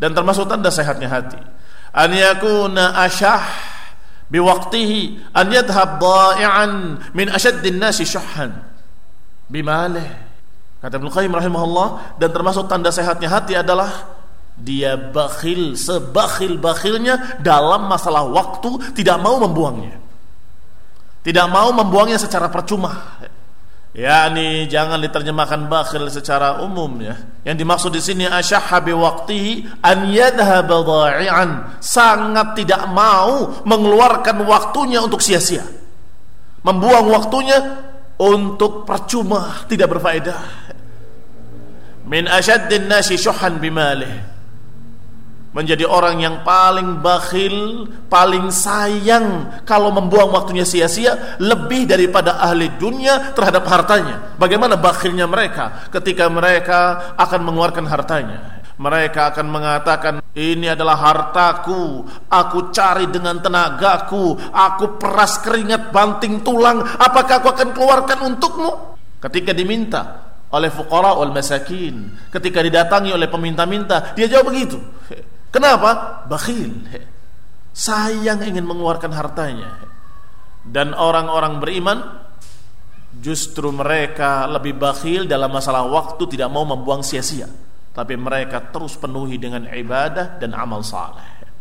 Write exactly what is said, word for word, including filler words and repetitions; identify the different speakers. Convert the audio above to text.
Speaker 1: Dan termasuk tanda sehatnya hati, an yakuna asyah biwaqtihi an yadhhab dha'i'an min ashaddin nasi syuhhan bimalih. Kata Ibnu Qayyim rahimahullah, dan termasuk tanda sehatnya hati adalah dia bakhil sebakhil-bakhilnya dalam masalah waktu, tidak mau membuangnya. Tidak mau membuangnya secara percuma. yakni jangan diterjemahkan bakhil secara umum ya. Yang dimaksud di sini asyahha bi waqtihi an yadhhaba dha'i'an, sangat tidak mau mengeluarkan waktunya untuk sia-sia. Membuang waktunya untuk percuma, tidak berfaedah. Min asyaddin nasi syuhhan bimalih, menjadi orang yang paling bakhil, paling sayang kalau membuang waktunya sia-sia, lebih daripada ahli dunia terhadap hartanya. Bagaimana bakhilnya mereka ketika mereka akan mengeluarkan hartanya. Mereka akan mengatakan, ini adalah hartaku, aku cari dengan tenagaku, aku peras keringat banting tulang, apakah aku akan keluarkan untukmu? Ketika diminta oleh fuqara wal masakin, ketika didatangi oleh peminta-minta, dia jawab begitu. Kenapa? Bakhil, sayang ingin mengeluarkan hartanya. Dan orang-orang beriman justru mereka lebih bakhil dalam masalah waktu, tidak mau membuang sia-sia, tapi mereka terus penuhi dengan ibadah dan amal saleh.